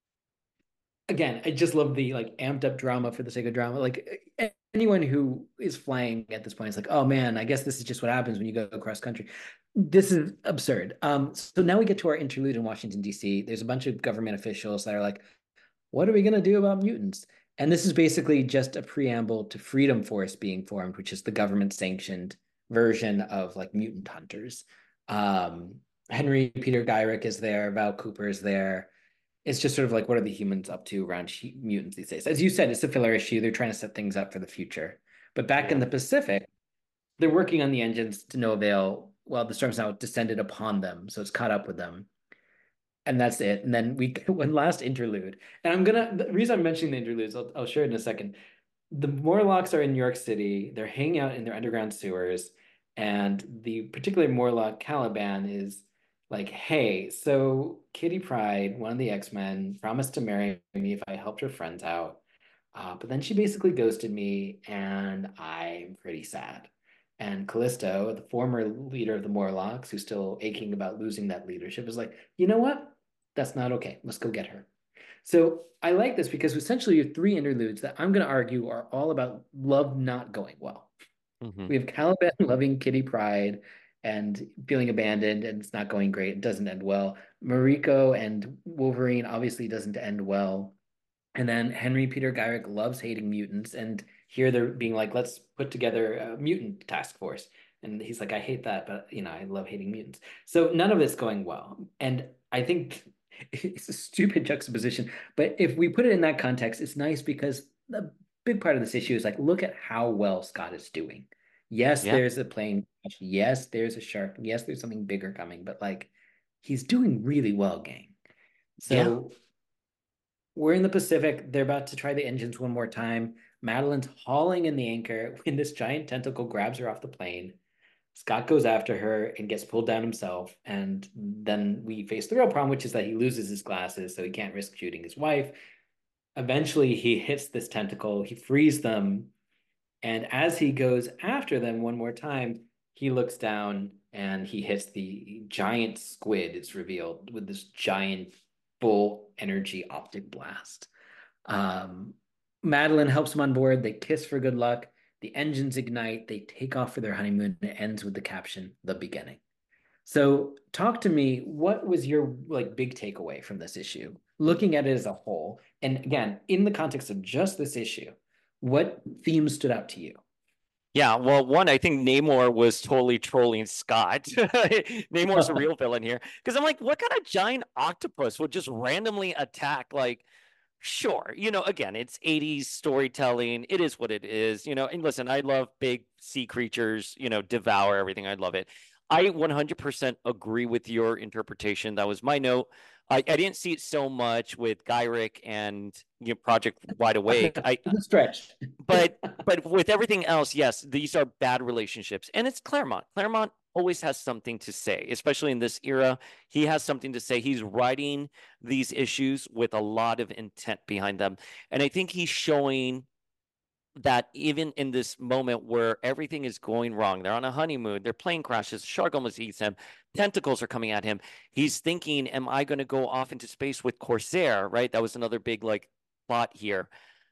again, I just love the like amped up drama for the sake of drama. Like anyone who is flying at this point is like, oh man, I guess this is just what happens when you go across country. This is absurd. Um, so now we get to our interlude in Washington, D C. There's a bunch of government officials that are like, what are we gonna do about mutants? And this is basically just a preamble to Freedom Force being formed, which is the government sanctioned version of like mutant hunters. Um, Henry Peter Gyrick is there, Val Cooper is there. It's just sort of like, what are the humans up to around mutants these days? As you said, it's a filler issue. They're trying to set things up for the future. But back yeah. in the Pacific, they're working on the engines to no avail. Well, the storm's now descended upon them, so it's caught up with them. And that's it. And then we one last interlude. And I'm gonna the reason I'm mentioning the interludes, I'll, I'll share it in a second. The Morlocks are in New York City. They're hanging out in their underground sewers, and the particular Morlock Caliban is like, hey, so Kitty Pryde, one of the X-Men, promised to marry me if I helped her friends out. Uh, but then she basically ghosted me, and I'm pretty sad. And Callisto, the former leader of the Morlocks, who's still aching about losing that leadership, is like, you know what? That's not okay. Let's go get her. So I like this because essentially you have three interludes that I'm going to argue are all about love not going well. Mm-hmm. We have Caliban loving Kitty Pryde and feeling abandoned, and it's not going great. It doesn't end well. Mariko and Wolverine obviously doesn't end well. And then Henry Peter Gyrick loves hating mutants, and here they're being like, let's put together a mutant task force. And he's like, I hate that, but you know, I love hating mutants. So none of it's going well. And I think it's a stupid juxtaposition, but if we put it in that context, it's nice because the big part of this issue is like, look at how well Scott is doing. Yes, yeah. there's a plane crash. Yes, there's a shark. Yes, there's something bigger coming, but like, he's doing really well, gang. So yeah. We're in the Pacific. They're about to try the engines one more time. Madeline's hauling in the anchor when this giant tentacle grabs her off the plane. Scott goes after her and gets pulled down himself. And then we face the real problem, which is that he loses his glasses, so he can't risk shooting his wife. Eventually, he hits this tentacle. He frees them. And as he goes after them one more time, he looks down and he hits the giant squid, it's revealed, with this giant full energy optic blast. Um, Madeline helps him on board. They kiss for good luck. The engines ignite. They take off for their honeymoon. And it ends with the caption, "The beginning." So talk to me. What was your like big takeaway from this issue? Looking at it as a whole, and again, in the context of just this issue, what themes stood out to you? Yeah, well, one, I think Namor was totally trolling Scott. Namor's a real villain here. Because I'm like, what kind of giant octopus would just randomly attack? Like, sure, you know, again, it's eighties storytelling. It is what it is, you know. And listen, I love big sea creatures, you know, devour everything. I love it. I one hundred percent agree with your interpretation. That was my note. I, I didn't see it so much with Gyrick and you know, Project Wide Awake. I stretch, but but with everything else, yes, these are bad relationships, and it's Claremont. Claremont always has something to say, especially in this era. He has something to say. He's writing these issues with a lot of intent behind them, and I think he's showing that even in this moment where everything is going wrong, they're on a honeymoon, their plane crashes, shark almost eats him, tentacles are coming at him. He's thinking, am I going to go off into space with Corsair, right? That was another big like plot here.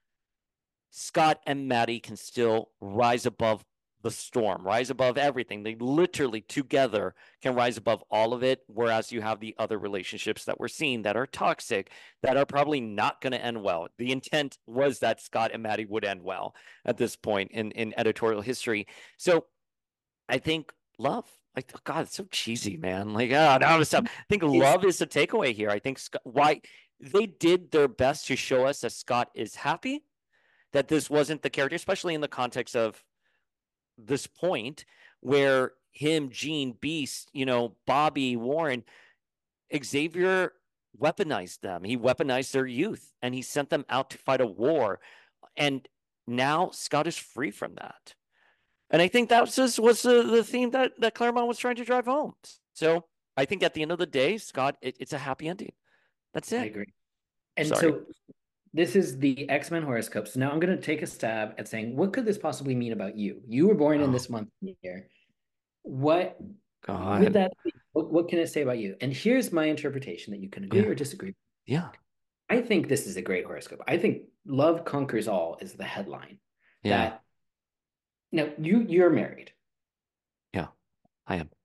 Scott and Maddie can still rise above the storm, rise above everything. They literally together can rise above all of it, whereas you have the other relationships that we're seeing that are toxic, that are probably not going to end well. The intent was that Scott and Maddie would end well at this point in, in editorial history. So I think love, like, oh God, it's so cheesy, man. Like, oh, no, I think love is the takeaway here. I think Scott, why they did their best to show us that Scott is happy, that this wasn't the character, especially in the context of this point where him, Jean, Beast, you know, Bobby, Warren, Xavier weaponized them. He weaponized their youth and he sent them out to fight a war. And now Scott is free from that. And I think that was just was the, the theme that, that Claremont was trying to drive home. So I think at the end of the day, Scott, it, it's a happy ending. That's it. I agree. And Sorry. so this is the X-Men horoscope. So now I'm going to take a stab at saying, what could this possibly mean about you? You were born in this month here. What God. would that be? What, what can it say about you? And here's my interpretation that you can agree Yeah. or disagree. Yeah. I think this is a great horoscope. I think love conquers all is the headline. Yeah. That now you you're married. Yeah. I am.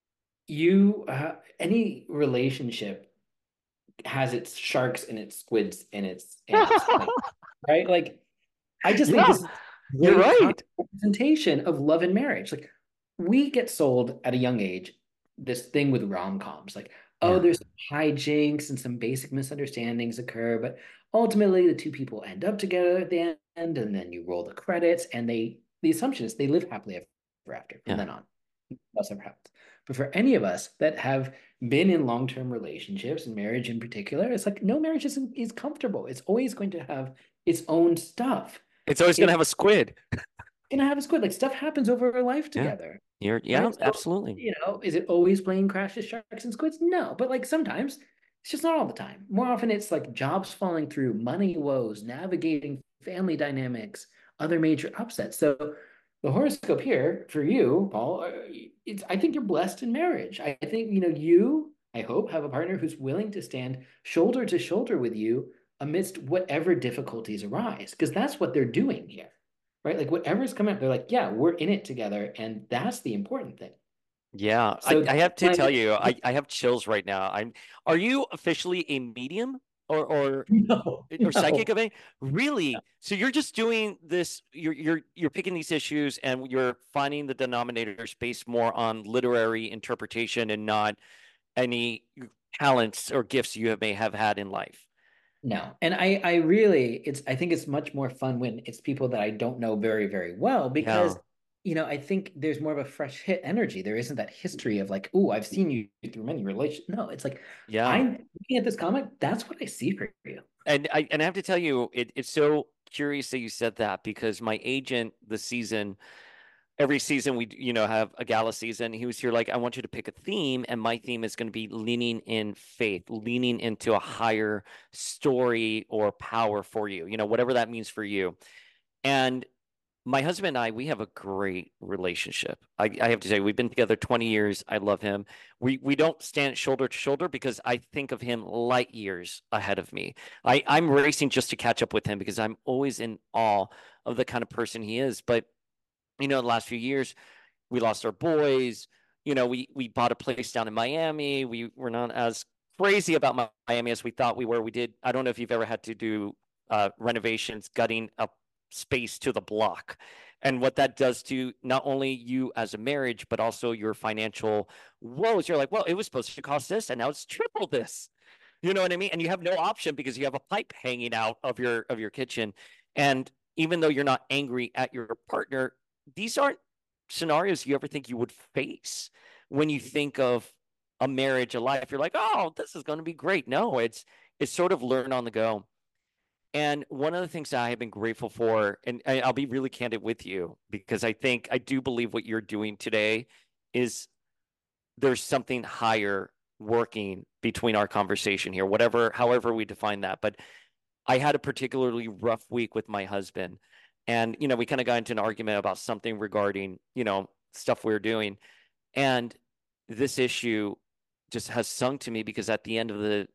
You uh, any relationship has its sharks and its squids and its and its like, right? Like I just think Yeah. this is You're great right. representation of love and marriage. Like we get sold at a young age this thing with rom-coms, like, oh, Yeah. there's hijinks and some basic misunderstandings occur, but ultimately the two people end up together at the end, and then you roll the credits, and they the assumption is they live happily ever after from Yeah. then on. That's ever happens. But for any of us that have been in long-term relationships and marriage in particular, it's like no marriage is is comfortable. It's always going to have its own stuff. It's always going to It's have a squid. gonna have a squid. Like stuff happens over our life Yeah. together, You're, yeah, right? So, absolutely. you know, is it always playing crashes, sharks, and squids? No, but like sometimes it's just not all the time. More often it's like jobs falling through, money woes, navigating family dynamics, other major upsets. So the horoscope here for you, Paul, uh, it's I think you're blessed in marriage. I think, you know, you, I hope, have a partner who's willing to stand shoulder to shoulder with you amidst whatever difficulties arise, because that's what they're doing here, right? Like whatever's coming up, they're like, yeah, we're in it together, and that's the important thing. Yeah. I, So I have to my tell you, I, I have chills right now. I'm, are you officially a medium or, or, no, or psychic no, of any? Really? So you're just doing this, you're, you're, you're picking these issues and you're finding the denominators based more on literary interpretation and not any talents or gifts you have, may have had in life. no. And I, I really, it's, I think it's much more fun when it's people that I don't know very, very well because, Yeah. you know, I think there's more of a fresh hit energy. There isn't that history of like, oh, I've seen you through many relations. No, it's like Yeah. I'm looking at this comic. That's what I see for you. And I, and I have to tell you, it, it's so curious that you said that because my agent, the season, every season we you know have a gala season, he was here like, I want you to pick a theme, and my theme is going to be leaning in faith, leaning into a higher story or power for you, you know whatever that means for you. And my husband and I, we have a great relationship. I, I have to say, we've been together twenty years. I love him. We we don't stand shoulder to shoulder because I think of him light years ahead of me. I, I'm racing just to catch up with him because I'm always in awe of the kind of person he is. But you know, the last few years, we lost our boys. You know, we we bought a place down in Miami. We were not as crazy about Miami as we thought we were. We did. I don't know if you've ever had to do uh, renovations, gutting up space to the block, and what that does to not only you as a marriage, but also your financial woes. You're like, well, it was supposed to cost this, and now it's triple this. You know what I mean? And you have no option because you have a pipe hanging out of your of your kitchen. And even though you're not angry at your partner, these aren't scenarios you ever think you would face when you think of a marriage, a life. You're like, oh, this is going to be great. No, it's it's sort of learn on the go. And one of the things that I have been grateful for, and I- I'll be really candid with you, because I think I do believe what you're doing today is there's something higher working between our conversation here, whatever, however we define that. But I had a particularly rough week with my husband. And, you know, we kind of got into an argument about something regarding, you know, stuff we we're doing. And this issue just has sung to me because at the end of the,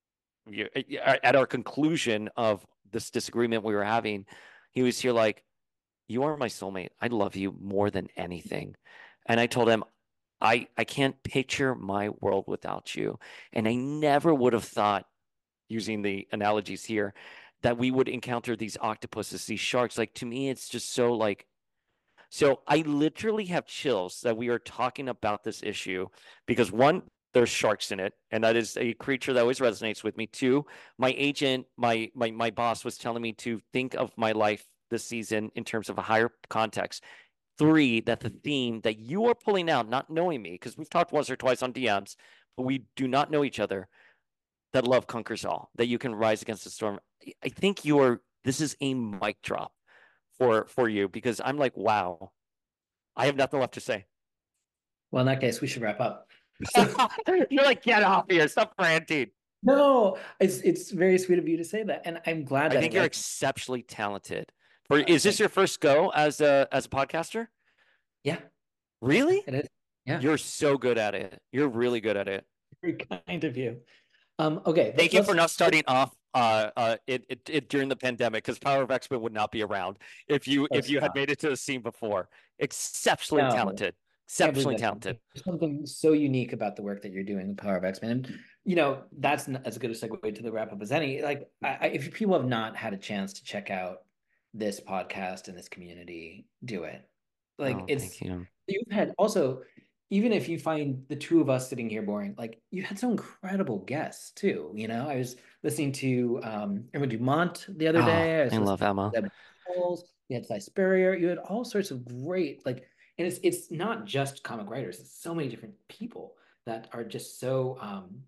at our conclusion of this disagreement we were having, he was here like, you are my soulmate. I love you more than anything. And I told him, I, I can't picture my world without you. And I never would have thought, using the analogies here, that we would encounter these octopuses, these sharks. Like, to me, it's just so like, so I literally have chills that we are talking about this issue because one, there's sharks in it, and that is a creature that always resonates with me. Two, my agent, my my my boss was telling me to think of my life this season in terms of a higher context. Three, that the theme that you are pulling out, not knowing me, because we've talked once or twice on D Ms, but we do not know each other, that love conquers all, that you can rise against the storm. I think you are, this is a mic drop for for you because I'm like, wow, I have nothing left to say. Well, in that case, we should wrap up. So, You're like, get off here, stop ranting. no, it's it's very sweet of you to say that, and I'm glad I that think it you're resonates. exceptionally talented. For Uh, is this thank your first go as a as a podcaster? Yeah, yeah, Really? it is. Yeah. You're so good at it. You're really good at it. Very kind of you. Um, okay. Thank you let's- for not starting off uh, uh, it, it, it during the pandemic, because Power of X-Men would not be around if you Oh, if you had stop. made it to the scene before. Exceptionally No. talented. Can't believe Exceptionally that. talented. There's something so unique about the work that you're doing with Power of X-Men. And, you know, that's n- as good a segue to the wrap up as any. Like, I, I, if people have not had a chance to check out this podcast and this community, do it. Like, Oh, it's, thank you. you've had also, even if you find the two of us sitting here boring, like, you had some incredible guests too. You know, I was listening to um, Emma Dumont the other day. I Oh, was I listening love Emma. to Deb Knowles. You had Cy Spurrier. You had all sorts of great, like, and it's it's not just comic writers, it's so many different people that are just so um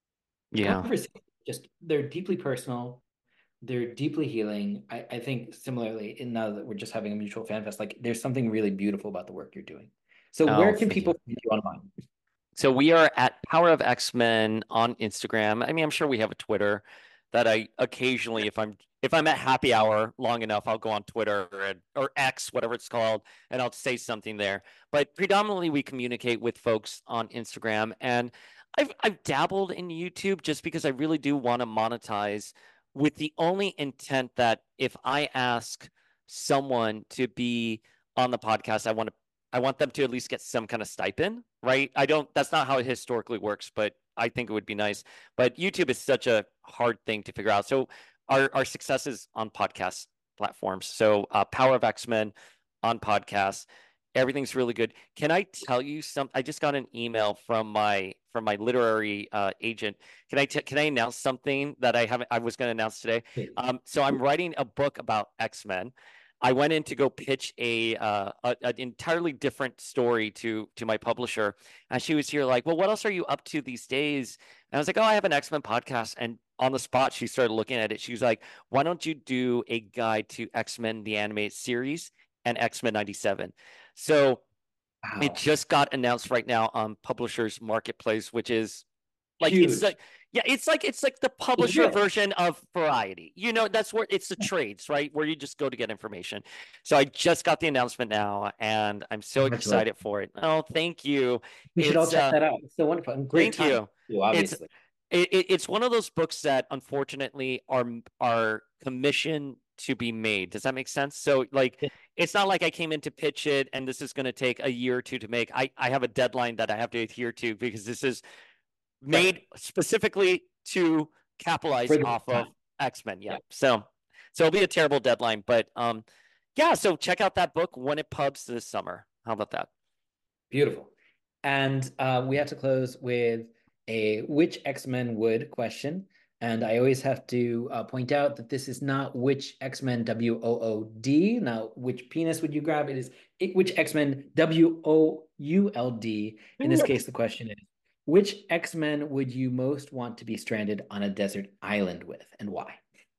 Yeah. just they're deeply personal, they're deeply healing. I, I think similarly, in now that we're just having a mutual fan fest, like there's something really beautiful about the work you're doing. So Oh, where can thank people you. find you online? So we are at Power of X-Men on Instagram. I mean, I'm sure we have a Twitter that I occasionally, if I'm if I'm at happy hour long enough, I'll go on Twitter or, or X, whatever it's called, and I'll say something there. But predominantly, we communicate with folks on Instagram, and I've I've dabbled in YouTube just because I really do want to monetize, with the only intent that if I ask someone to be on the podcast, I want to I want them to at least get some kind of stipend, right? I don't, that's not how it historically works, but I think it would be nice. But YouTube is such a hard thing to figure out. So our, our success is on podcast platforms. So uh, Power of X-Men on podcasts, everything's really good. Can I tell you some, I just got an email from my, from my literary uh, agent. Can I, t- can I announce something that I haven't, I was going to announce today? Um, so I'm writing a book about X-Men. I went in to go pitch a, uh, a an entirely different story to to my publisher, and she was here like, "Well, what else are you up to these days?" And I was like, "Oh, I have an X-Men podcast." And on the spot, she started looking at it. She was like, "Why don't you do a guide to X-Men the animated series and X-Men ninety-seven?" So Wow. it just got announced right now on Publishers Marketplace, which is like Huge. it's like yeah, it's like it's like the publisher version of Variety. You know, that's where it's the trades, right? Where you just go to get information. So I just got the announcement now, and I'm so excited for it. Oh, thank you. We should all It's check uh, that out. It's so wonderful. And great thank time, you. too, It's obviously. it, it- it's one of those books that unfortunately are are commissioned to be made. Does that make sense? So like Yeah. it's not like I came in to pitch it and this is going to take a year or two to make. I I have a deadline that I have to adhere to because this is made Right. specifically to capitalize For the off time. of X-Men. Yeah. Yeah. So so it'll be a terrible deadline, but um yeah, so check out that book when it pubs this summer. How about that? Beautiful. And uh, we have to close with a which X-Men would question. And I always have to uh, point out that this is not which X-Men W O O D. Now, which penis would you grab? It is it, which X-Men W O U L D. In this case, the question is, which X-Men would you most want to be stranded on a desert island with, and why?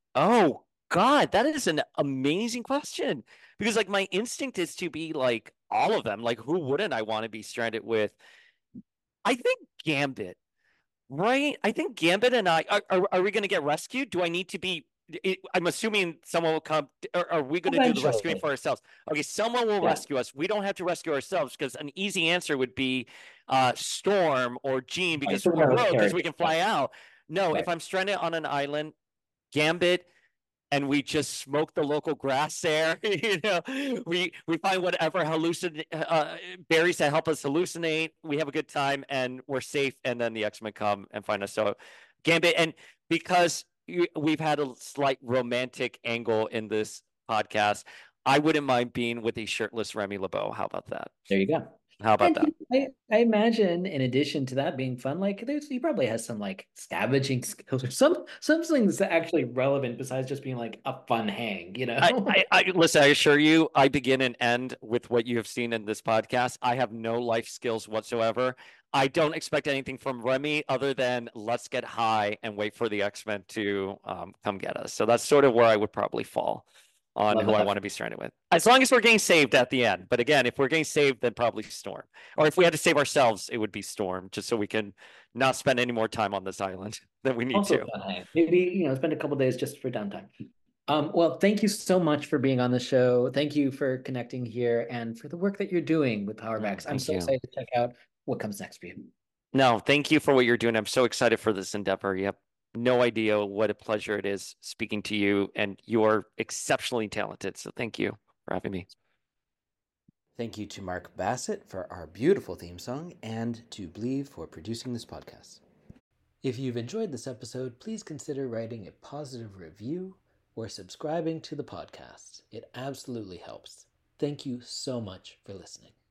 Oh God, that is an amazing question. Because like my instinct is to be like all of them. Like who wouldn't I want to be stranded with? I think Gambit, right? I think Gambit and I are, are, are we going to get rescued? Do I need to be? It, I'm assuming someone will come. Or are we going to do the rescuing Eventually. for ourselves? Okay, someone will Yeah. rescue us. We don't have to rescue ourselves because an easy answer would be uh, Storm or Jean because so we're no rogue because character. we can fly out. No, Right. if I'm stranded on an island, Gambit, and we just smoke the local grass there. You know, we we find whatever hallucin uh, berries that help us hallucinate. We have a good time, and we're safe. And then the X-Men come and find us. So, Gambit, and because you, we've had a slight romantic angle in this podcast, I wouldn't mind being with a shirtless Remy LeBeau. How about that? There you go. How about And that? I, I imagine, in addition to that being fun, like there's he probably has some like scavenging skills or some some things that actually relevant besides just being like a fun hang, you know? I, I, I listen, I assure you, I begin and end with what you have seen in this podcast. I have no life skills whatsoever. I don't expect anything from Remy other than let's get high and wait for the X-Men to um, come get us. So that's sort of where I would probably fall on Love who I that. want to be stranded with. As long as we're getting saved at the end. But again, if we're getting saved, then probably Storm. Or if we had to save ourselves, it would be Storm, just so we can not spend any more time on this island than we need Also to. fun hang. Maybe, you know, spend a couple days just for downtime. Um, well, thank you so much for being on the show. Thank you for connecting here and for the work that you're doing with No, Powerbacks. I'm thank so you. excited to check out what comes next for you. No, thank you for what you're doing. I'm so excited for this endeavor. You have no idea what a pleasure it is speaking to you, and you are exceptionally talented. So thank you for having me. Thank you to Mark Bassett for our beautiful theme song and to Believe for producing this podcast. If you've enjoyed this episode, please consider writing a positive review or subscribing to the podcast. It absolutely helps. Thank you so much for listening.